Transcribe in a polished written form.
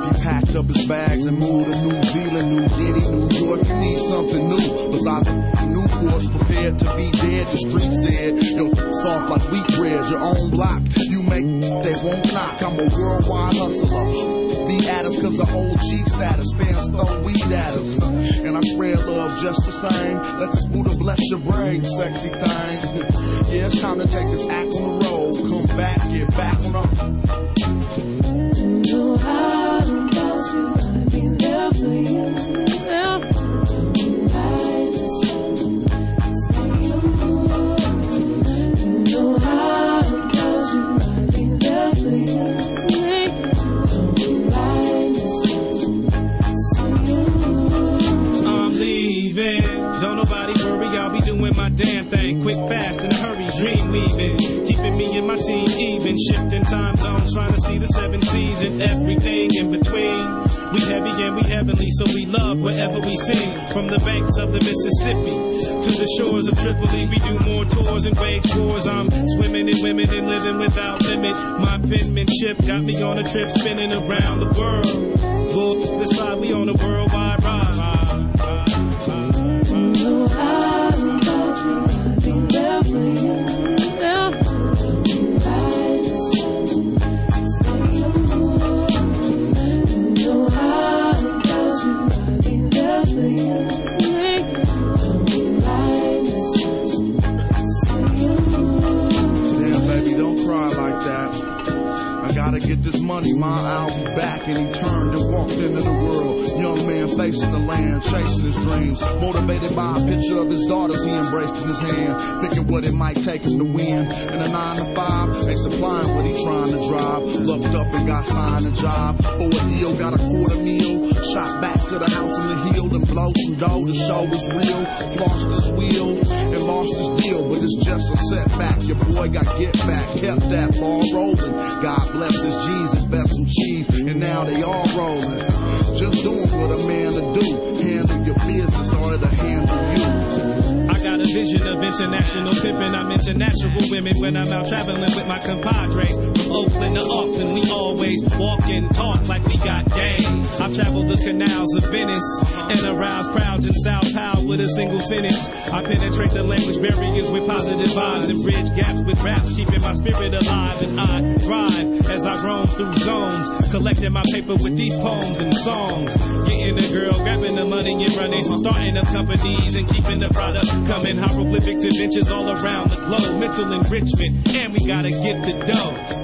if he packed up his bags and moved to New Zealand, New Guinea, New York, you need something new. Besides the Newports prepared to be dead, the street said, yo, soft like wheat bread, your own block. You make they won't knock. I'm a worldwide hustler. Be at us cause of OG status. Fans throw weed at us. And I spread love just the same. Let this Buddha bless your brain, sexy thing. Yeah, it's time to take this act on the road. Come back, get back on up. You know I don't doubt you. I'll be there for you. My damn thing, quick, fast, in a hurry, dream weaving, keeping me and my team even, shifting time zones, trying to see the 7 seas and everything in between. We heavy and we heavenly, so we love wherever we sing. From the banks of the Mississippi to the shores of Tripoli, we do more tours and wage wars. I'm swimming in women and living without limit. My penmanship got me on a trip spinning around the world. Well, this side we on a worldwide ride. I'll be there for you. Get this money, I'll be back. And he turned and walked into the world. Young man facing the land, chasing his dreams. Motivated by a picture of his daughters he embraced in his hand. Thinking what it might take him to win. In a 9 to 5, ain't supplying what he trying to drive. Looked up and got signed a job. For a deal, got a $250,000. Shot back to the house on the hill and blow some dough to show it's real. Flossed his wheels and lost his deal. But it's just a setback. Your boy got get back. Kept that ball rolling. God bless his G's, invest some cheese, and now they all rolling. Just doing what a man to do. Handle your business or it'll handle you. I got a vision of international pimping. I'm into natural women when I'm out traveling with my compadres. From Oakland to Auckland, we always walk and talk like we got game. I've traveled the canals of Venice and aroused crowds in Sao Paulo with a single sentence. I penetrate the language barriers with positive vibes and bridge gaps with raps, keeping my spirit alive. And I thrive as I roam through zones, collecting my paper with these poems and songs. Getting a girl, grabbing the money and running, starting up companies and keeping the product coming. Hieroglyphics, adventures all around the globe, mental enrichment, and we gotta get the dough.